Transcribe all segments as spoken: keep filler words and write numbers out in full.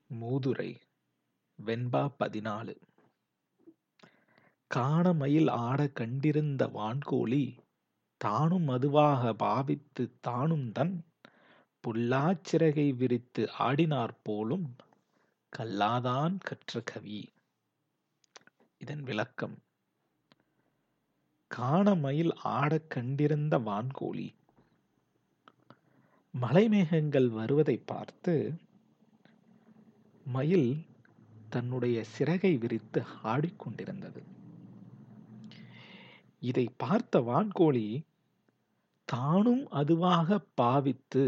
மூதுரை வெண்பா பதினாலு. காணமயில் ஆடக் கண்டிருந்த வான்கோழி தானும் அதுவாக பாவித்துத் தானும்தன் புல்லாச் சிறகை விரித்து ஆடினாற் போலும் கல்லாதான் கற்ற கவி. இதன் விளக்கம்: காணமயில் ஆடக் கண்டிருந்த வான்கோழி மலைமேகங்கள் வருவதைப் பார்த்து மயில் தன்னுடைய சிறகை விரித்து ஆடிக்கொண்டிருந்தது. இதை பார்த்த வான்கோழி தானும் அதுவாக பாவித்து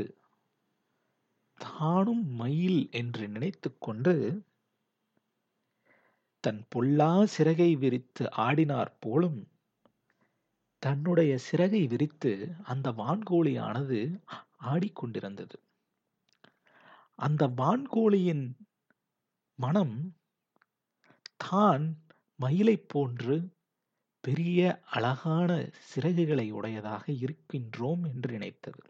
தானும் மயில் என்று நினைத்துக் கொண்டு தன் பொல்லா சிறகை விரித்து ஆடினாற் போலும் தன்னுடைய சிறகை விரித்து அந்த வான்கோழியானது ஆடிக்கொண்டிருந்தது. அந்த வான்கோழியின் மனம் தான் மயிலைப் போன்று பெரிய அழகான சிறகுகளை உடையதாக இருக்கின்றோம் என்று நினைத்தது.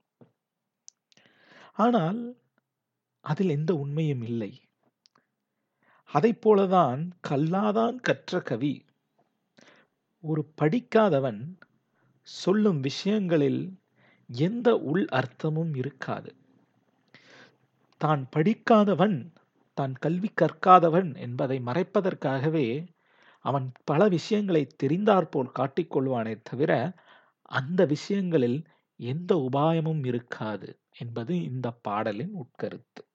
ஆனால் அதில் எந்த உண்மையும் இல்லை. அதைப் போலதான் கல்லாதான் கற்ற கவி. ஒரு படிக்காதவன் சொல்லும் விஷயங்களில் எந்த உள் அர்த்தமும் இருக்காது. தான் படிக்காதவன், தான் கல்வி கற்காதவன் என்பதை மறைப்பதற்காகவே அவன் பல விஷயங்களை தெரிந்தாற்போல் காட்டிக்கொள்வானே தவிர அந்த விஷயங்களில் எந்த உபாயமும் இருக்காது என்பது இந்த பாடலின் உட்கருத்து.